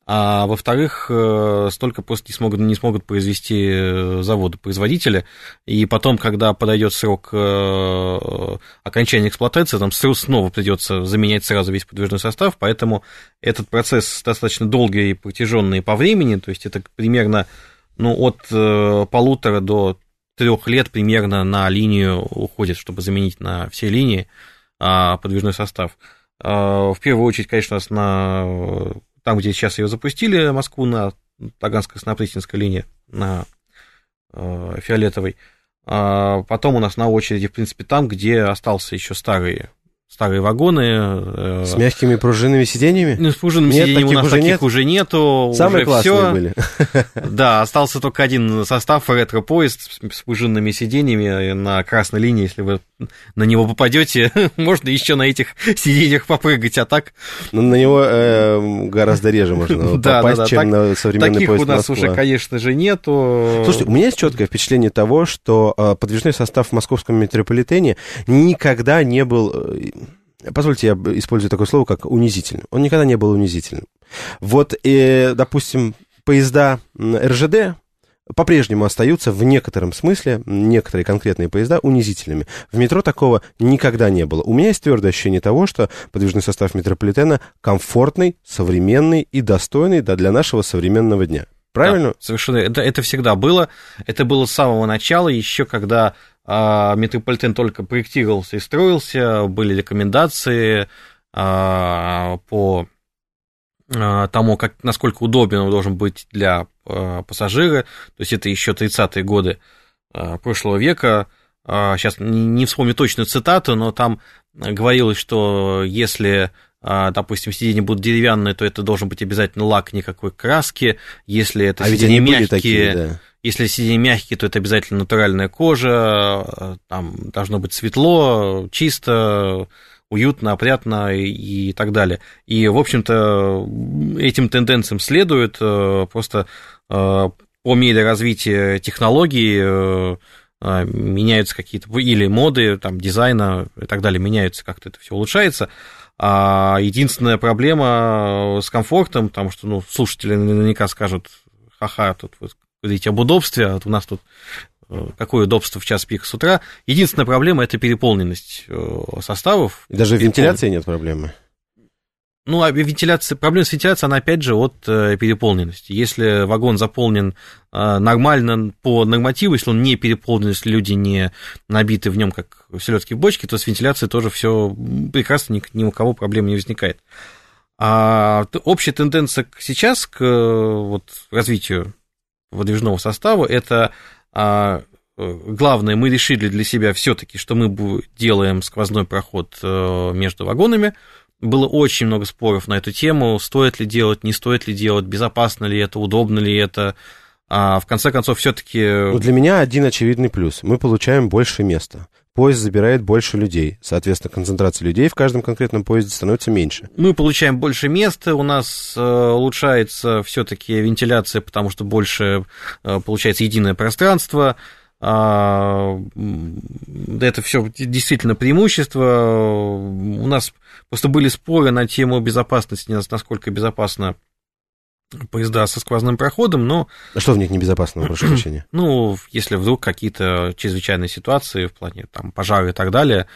а во-вторых, столько просто не смогут произвести заводы-производители, и потом, когда подойдет срок окончания эксплуатации, там снова придется заменять сразу весь подвижной состав, поэтому этот процесс достаточно долгий и протяженный по времени, то есть это примерно от 1,5 до 3 лет примерно на линию уходит, чтобы заменить на все линии подвижной состав. В первую очередь, конечно, там, где сейчас ее запустили, Москву, на Таганско-Краснопресненской линии, на Фиолетовой. Потом у нас на очереди, в принципе, там, где остался еще старые вагоны. С мягкими пружинными сиденьями? С пружинными сиденьями у нас таких уже нету. Самые классные были. Да, остался только один состав, ретро-поезд с пружинными сиденьями на красной линии. Если вы на него попадете, можно еще на этих сиденьях попрыгать, а так... На него гораздо реже можно попасть, чем на современный поезд Москва. Таких у нас уже, конечно же, нету. Слушайте, у меня есть четкое впечатление того, что подвижной состав в московском метрополитене никогда не был... Позвольте, я использую такое слово, как унизительным. Он никогда не был унизительным. Вот, допустим, поезда РЖД по-прежнему остаются в некотором смысле, некоторые конкретные поезда, унизительными. В метро такого никогда не было. У меня есть твердое ощущение того, что подвижный состав метрополитена комфортный, современный и достойный для нашего современного дня. Правильно? Да, совершенно. Это всегда было. Это было с самого начала, еще когда метрополитен только проектировался и строился, были рекомендации по тому, насколько удобен он должен быть для пассажира. То есть это еще 30-е годы прошлого века. Сейчас не вспомню точную цитату, но там говорилось, что если, допустим, сиденья будут деревянные, то это должен быть обязательно лак, никакой краски. Если это сиденья мягкие, такие, да. Если сиденья мягкие, то это обязательно натуральная кожа, там должно быть светло, чисто, уютно, опрятно и так далее. И, в общем-то, этим тенденциям следует, просто по мере развития технологий меняются какие-то, или моды, там, дизайна и так далее, меняются, как-то это все улучшается. А единственная проблема с комфортом, потому что, слушатели наверняка скажут, ха-ха, тут вы говорите об удобстве, а у нас тут какое удобство в час пик с утра. Единственная проблема – это переполненность составов. И даже в вентиляции нет проблемы. А проблема с вентиляцией, она опять же от переполненности. Если вагон заполнен нормально по нормативу, если он не переполнен, если люди не набиты в нем как селедки в бочке, то с вентиляцией тоже все прекрасно, ни у кого проблем не возникает. А общая тенденция сейчас к развитию подвижного состава – это главное, мы решили для себя все-таки, что мы делаем сквозной проход между вагонами. Было очень много споров на эту тему, стоит ли делать, не стоит ли делать, безопасно ли это, удобно ли это. А в конце концов, все-таки... Для меня один очевидный плюс. Мы получаем больше места. Поезд забирает больше людей. Соответственно, концентрация людей в каждом конкретном поезде становится меньше. Мы получаем больше места, у нас улучшается все-таки вентиляция, потому что больше получается единое пространство. Это все действительно преимущество. У нас просто были споры на тему безопасности, насколько безопасно поезда со сквозным проходом, но... А что в них небезопасно, прошу прощения? Если вдруг какие-то чрезвычайные ситуации в плане пожара и так далее,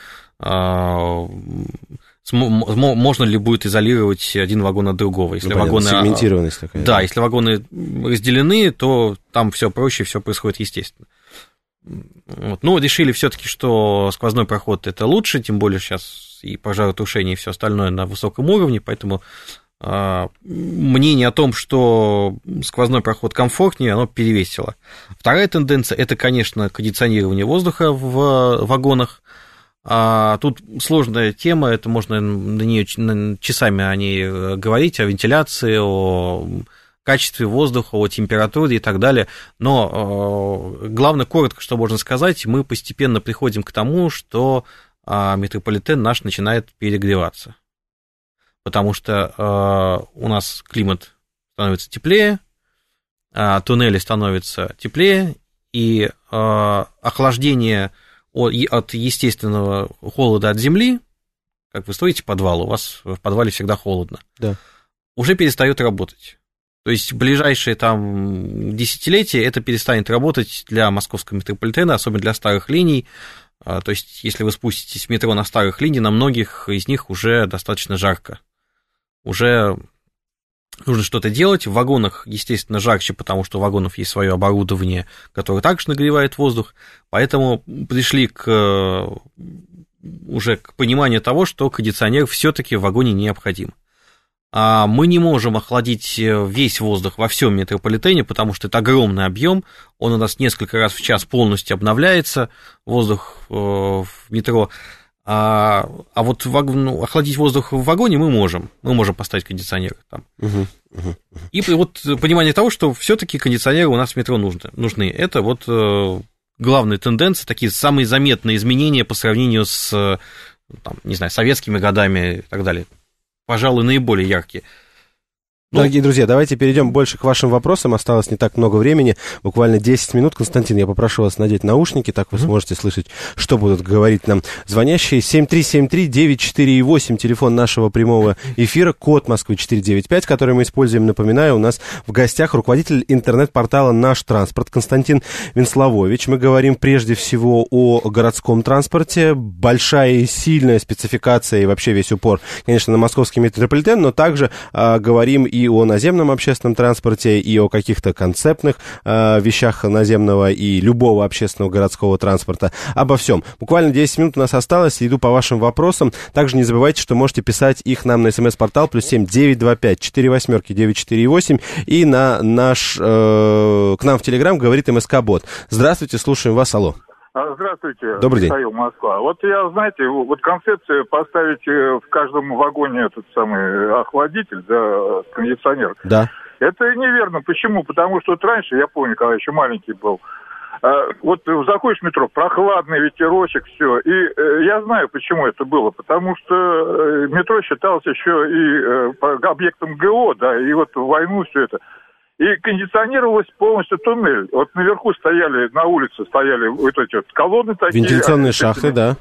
можно ли будет изолировать один вагон от другого? Если вагоны... сегментированность такая. Да, если вагоны разделены, то там все проще, все происходит естественно. Но решили все-таки, что сквозной проход это лучше, тем более сейчас и пожаротушение, и все остальное на высоком уровне, поэтому мнение о том, что сквозной проход комфортнее, оно перевесило. Вторая тенденция – это, конечно, кондиционирование воздуха в вагонах. Тут сложная тема, это можно на нее часами о ней говорить, о вентиляции, о качестве воздуха, о температуре и так далее. Но главное, коротко, что можно сказать, мы постепенно приходим к тому, что метрополитен наш начинает перегреваться. Потому что у нас климат становится теплее, туннели становятся теплее, и охлаждение от естественного холода от земли, как вы строите подвал, у вас в подвале всегда холодно, да, уже перестает работать. То есть в ближайшие там десятилетия это перестанет работать для московского метрополитена, особенно для старых линий. То есть если вы спуститесь в метро на старых линиях, на многих из них уже достаточно жарко. Уже нужно что-то делать. В вагонах, естественно, жарче, потому что у вагонов есть свое оборудование, которое также нагревает воздух. Поэтому пришли уже к пониманию того, что кондиционер все-таки в вагоне необходим. А мы не можем охладить весь воздух во всем метрополитене, потому что это огромный объем, он у нас несколько раз в час полностью обновляется, воздух в метро. А вот охладить воздух в вагоне мы можем поставить кондиционеры там. И вот понимание того, что все-таки кондиционеры у нас в метро нужны. Это вот главные тенденции, такие самые заметные изменения по сравнению с, там, не знаю, советскими годами и так далее. Пожалуй, наиболее яркие. Дорогие друзья, давайте перейдем больше к вашим вопросам. Осталось не так много времени, буквально 10 минут. Константин, я попрошу вас надеть наушники, так вы сможете слышать, что будут говорить нам звонящие. 7373948, телефон нашего прямого эфира, код Москвы 495, который мы используем. Напоминаю, у нас в гостях руководитель интернет-портала «Наш транспорт» Константин Венславович. Мы говорим прежде всего о городском транспорте. Большая и сильная спецификация и вообще весь упор, конечно, на московский метрополитен, но также говорим и о наземном общественном транспорте, и о каких-то концептных вещах наземного и любого общественного городского транспорта. Обо всем. Буквально 10 минут у нас осталось. Иду по вашим вопросам. Также не забывайте, что можете писать их нам на смс-портал +7 925 48 948 и на наш к нам в Телеграм говорит МСК-бот. Здравствуйте, слушаем вас. Алло. Здравствуйте. Добрый день. Михаил, Москва. Вот я, знаете, вот концепция поставить в каждом вагоне этот самый охладитель, да, кондиционер. Да. Это неверно. Почему? Потому что вот раньше, я помню, когда еще маленький был, вот заходишь в метро, прохладный ветерочек, все. И я знаю, почему это было. Потому что метро считалось еще и объектом ГО, да, и вот в войну все это. И кондиционировалось полностью туннель. Вот наверху на улице стояли вот эти вот колонны такие. Вентиляционные шахты, да.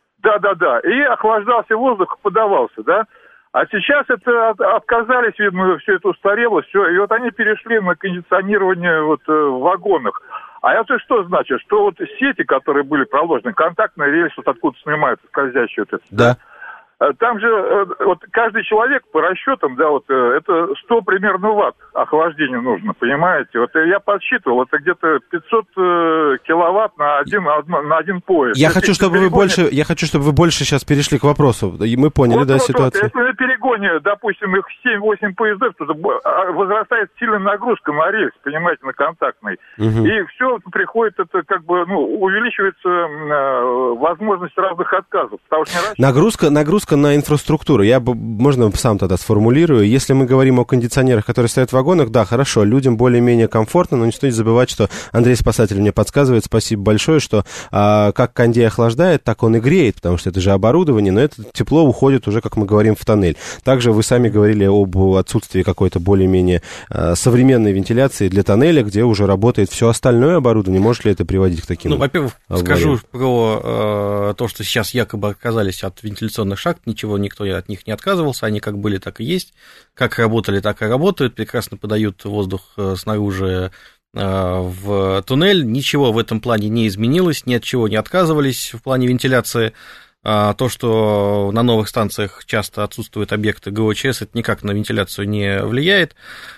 Да. И охлаждался воздух, подавался, да. А сейчас это отказались, видно, все это устарело, все. И вот они перешли на кондиционирование вот в вагонах. А это что значит? Что вот сети, которые были проложены, контактная рельс, вот откуда снимается скользящий вот этот. Да. Там же вот каждый человек по расчетам, да, вот это 100 примерно ватт охлаждения нужно, понимаете? Вот я подсчитывал, это где-то 500 киловатт на один поезд. Я хочу, чтобы вы больше сейчас перешли к вопросу. И мы поняли, вот, ситуацию. Если на перегоне, допустим, их 7-8 поездов, то возрастает сильная нагрузка на рельс, понимаете, на контактный. Угу. И все приходит, это как бы, увеличивается возможность разных отказов. Потому что Нагрузка на инфраструктуру. Можно сам тогда сформулирую. Если мы говорим о кондиционерах, которые стоят в вагонах, да, хорошо, людям более-менее комфортно, но не стоит забывать, что Андрей Спасатель мне подсказывает, спасибо большое, что как кондей охлаждает, так он и греет, потому что это же оборудование, но это тепло уходит уже, как мы говорим, в тоннель. Также вы сами говорили об отсутствии какой-то более-менее современной вентиляции для тоннеля, где уже работает все остальное оборудование. Может ли это приводить к таким... во-первых, скажу про то, что сейчас якобы отказались от вентиляционных шахт. Никто от них не отказывался, они как были, так и есть, как работали, так и работают, прекрасно подают воздух снаружи в туннель, ничего в этом плане не изменилось, ни от чего не отказывались в плане вентиляции. То, что на новых станциях часто отсутствуют объекты ГОЧС, это никак на вентиляцию не влияет.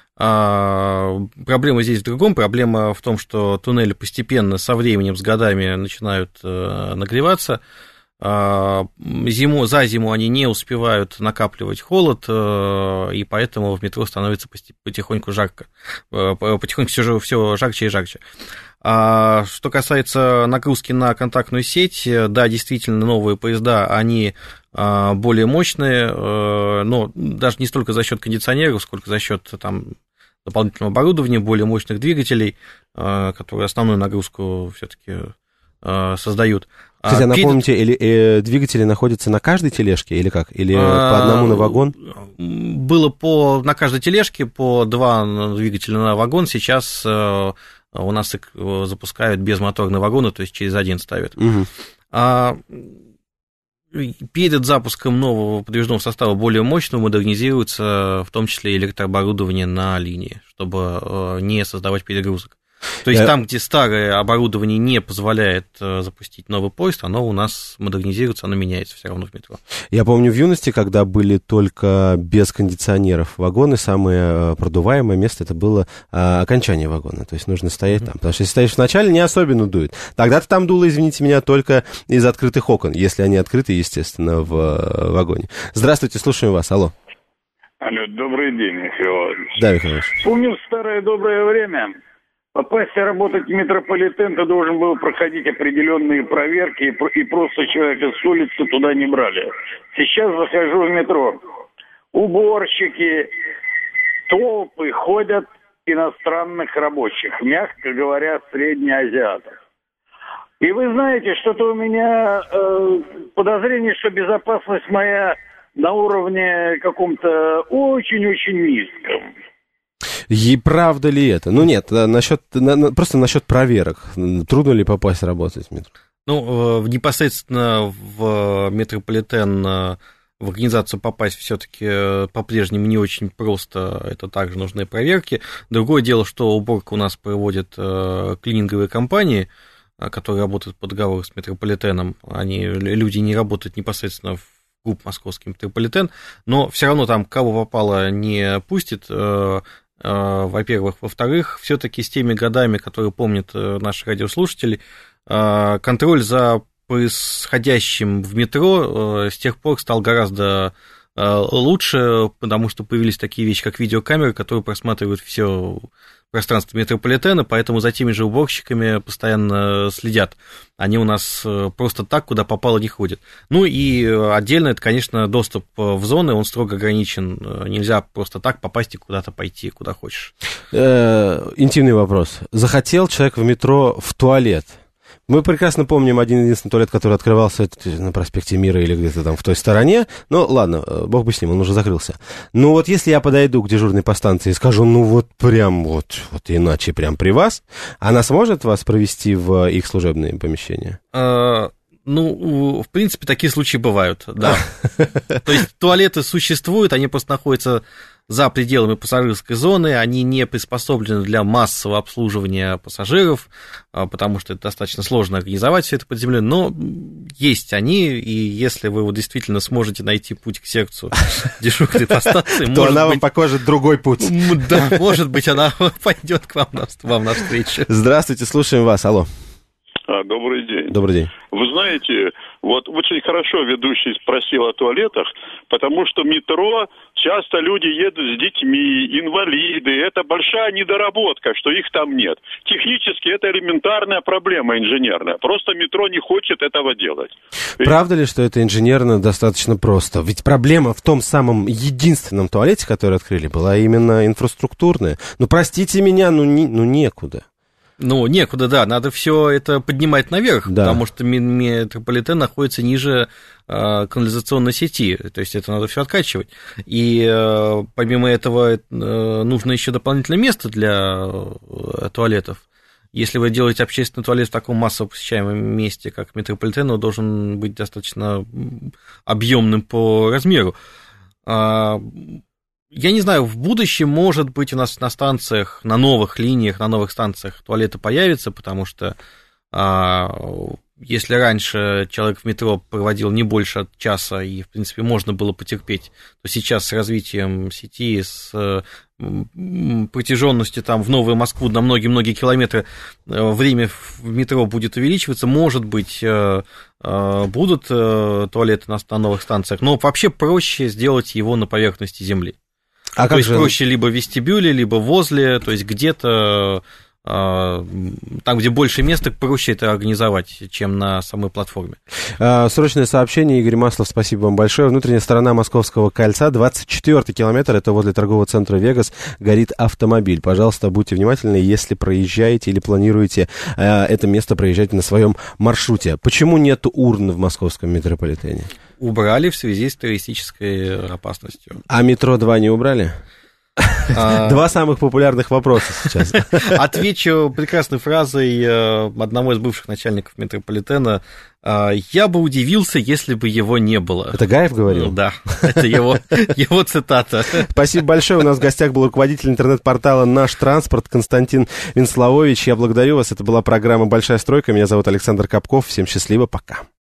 Проблема здесь в другом, проблема в том, что туннели постепенно со временем, с годами начинают нагреваться. За зиму они не успевают накапливать холод, и поэтому в метро становится потихоньку жарко, потихоньку все жарче и жарче. Что касается нагрузки на контактную сеть, да, действительно, новые поезда, они более мощные, но даже не столько за счет кондиционеров, сколько за счет дополнительного оборудования, более мощных двигателей, которые основную нагрузку все-таки создают. Кстати, напомните, двигатели находятся на каждой тележке или как? Или по одному на вагон? Было на каждой тележке по 2 двигателя на вагон. Сейчас у нас запускают безмоторные вагоны, то есть через один ставят. Угу. перед запуском нового подвижного состава, более мощного, модернизируется в том числе электрооборудование на линии, чтобы не создавать перегрузок. То есть там, где старое оборудование не позволяет запустить новый поезд, оно у нас модернизируется, оно меняется все равно в метро. Я помню в юности, когда были только без кондиционеров вагоны, самое продуваемое место это было окончание вагона. То есть нужно стоять там. Потому что если стоишь в начале, не особенно дует. Тогда-то там дуло, извините меня, только из открытых окон, если они открыты, естественно, в вагоне. Здравствуйте, слушаем вас. Алло. Алло, добрый день, Михаил Владимирович. Да, Михаил Владимирович. Помню в старое доброе время. Попасть и работать в метрополитен, ты должен был проходить определенные проверки, и просто человека с улицы туда не брали. Сейчас захожу в метро. Уборщики, толпы ходят иностранных рабочих, мягко говоря, среднеазиатов. И вы знаете, что-то у меня подозрение, что безопасность моя на уровне каком-то очень-очень низком. И правда ли это? Ну нет, просто насчет проверок. Трудно ли попасть работать в метро? Ну, непосредственно в метрополитен, в организацию попасть все-таки по-прежнему не очень просто, это также нужны проверки. Другое дело, что уборку у нас проводят клининговые компании, которые работают по договору с метрополитеном. Люди не работают непосредственно в ГУП «Московский метрополитен», но все равно там кого попало не пустит, во-первых. Во-вторых, все-таки с теми годами, которые помнят наши радиослушатели, контроль за происходящим в метро с тех пор стал гораздо лучше, потому что появились такие вещи, как видеокамеры, которые просматривают все пространство метрополитена, поэтому за теми же уборщиками постоянно следят. Они у нас просто так, куда попало, не ходят. Ну и отдельно, это, конечно, доступ в зоны, он строго ограничен. Нельзя просто так попасть и куда-то пойти, куда хочешь. Интимный вопрос. Захотел человек в метро в туалет. Мы прекрасно помним один-единственный туалет, который открывался на проспекте Мира или где-то там в той стороне. Ну, ладно, бог бы с ним, он уже закрылся. Ну, вот если я подойду к дежурной по станции и скажу, ну, вот прям вот иначе прям при вас, она сможет вас провести в их служебные помещения? Ну, в принципе, такие случаи бывают, да. То есть туалеты существуют, они просто находятся за пределами пассажирской зоны, они не приспособлены для массового обслуживания пассажиров, потому что это достаточно сложно организовать все это под землей, но есть они, и если вы действительно сможете найти путь к сердцу дежурной по станции, то она вам покажет другой путь. Да, может быть, она пойдет к вам навстречу. Здравствуйте, слушаем вас, алло. Добрый день. Добрый день. Вы знаете, вот очень хорошо ведущий спросил о туалетах, потому что метро часто люди едут с детьми, инвалиды. Это большая недоработка, что их там нет. Технически это элементарная проблема инженерная. Просто метро не хочет этого делать. Правда ли, что это инженерно достаточно просто? Ведь проблема в том самом единственном туалете, который открыли, была именно инфраструктурная. Ну, простите меня, некуда. Ну, некуда, да, надо все это поднимать наверх, да. Потому что метрополитен находится ниже канализационной сети, то есть это надо все откачивать. И помимо этого нужно еще дополнительное место для туалетов. Если вы делаете общественный туалет в таком массово посещаемом месте, как метрополитен, он должен быть достаточно объемным по размеру. Я не знаю, в будущем, может быть, у нас на станциях, на новых линиях, на новых станциях туалеты появятся, потому что если раньше человек в метро проводил не больше часа и, в принципе, можно было потерпеть, то сейчас с развитием сети, с протяженностью там в Новую Москву на многие-многие километры время в метро будет увеличиваться, может быть, будут туалеты на новых станциях, но вообще проще сделать его на поверхности земли. То есть проще либо в вестибюле, либо возле, то есть где-то там, где больше места, проще это организовать, чем на самой платформе. Срочное сообщение, Игорь Маслов, спасибо вам большое. Внутренняя сторона Московского кольца, 24-й километр, это возле торгового центра «Вегас», горит автомобиль. Пожалуйста, будьте внимательны, если проезжаете или планируете это место проезжать на своем маршруте. Почему нет урн в московском метрополитене? Убрали в связи с террористической опасностью. А метро 2 не убрали? Два самых популярных вопроса сейчас. Отвечу прекрасной фразой одного из бывших начальников метрополитена. Я бы удивился, если бы его не было. Это Гаев говорил? Да, это его цитата. Спасибо большое. У нас в гостях был руководитель интернет-портала «Наш транспорт» Константин Венславович. Я благодарю вас. Это была программа «Большая стройка». Меня зовут Александр Капков. Всем счастливо. Пока.